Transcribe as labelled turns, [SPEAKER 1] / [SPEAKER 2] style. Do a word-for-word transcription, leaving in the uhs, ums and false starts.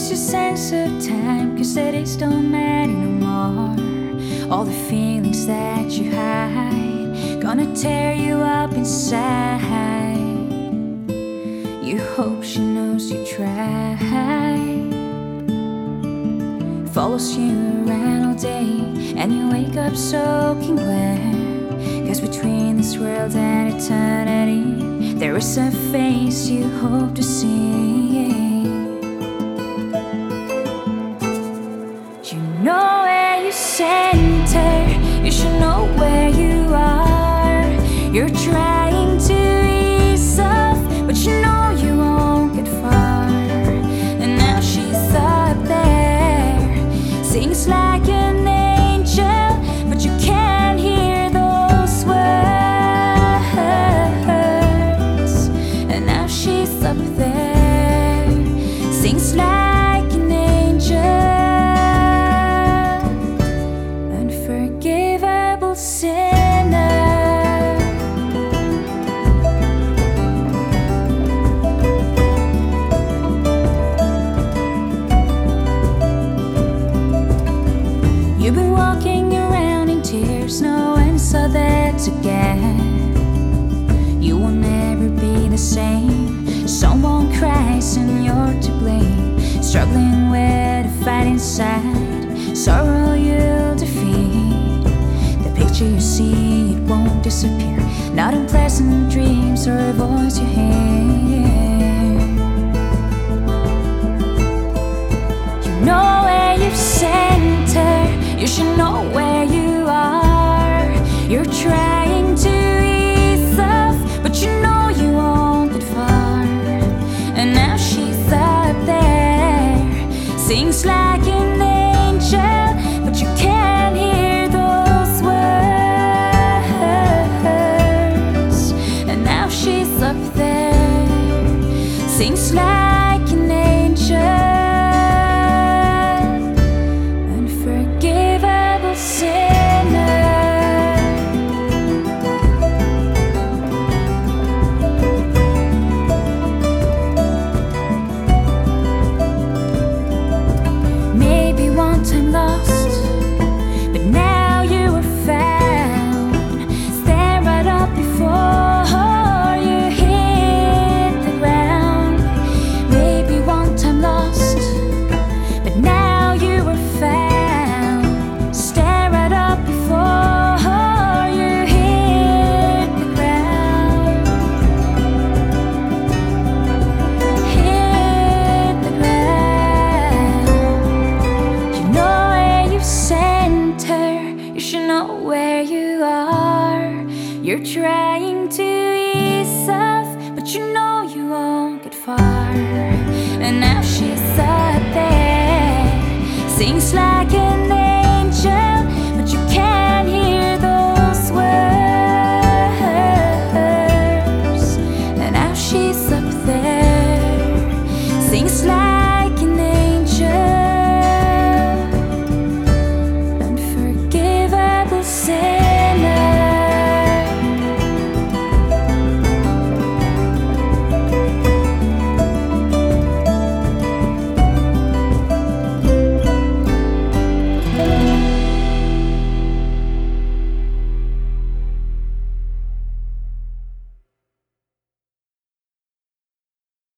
[SPEAKER 1] lose your sense of time, 'cause the days don't matter no more. All the feelings that you hide gonna tear you up inside. You hope she knows you tried. Follows you around all day, and you wake up soaking wet. 'Cause between this world and eternity, there is a face you hope to see. You know where you center, you should know where you are. You're trying to ease off, but you know you won't get far. And now she's up there, sings like an angel, but you can't hear those words. And now she's up there, sings like an angel. Unforgivable sinner. You've been walking around in tears, no answer there to get. You will never be the same. Someone cries and you're to blame. Struggling with a fight inside, sorrow you'll defeat. The picture you see, it won't disappear. Not unpleasant dreams or a voice you hear. You know where you center, you should know where you are. You're trying to ease off, but you know you won't get far. And now she's up there, sings like an angel, but you can't hear those words. And now she's up there, sings like an angel. Unforgivable sinner. Maybe one time lost, but now you are found. Stand right up before you hit the ground. Maybe one time lost, but now you are found. Stand right up before you hit the ground. Hit the ground. You know where you center, you should know where you are. You're trying to ease off, but you know you won't get far. And now she's up there, sings like a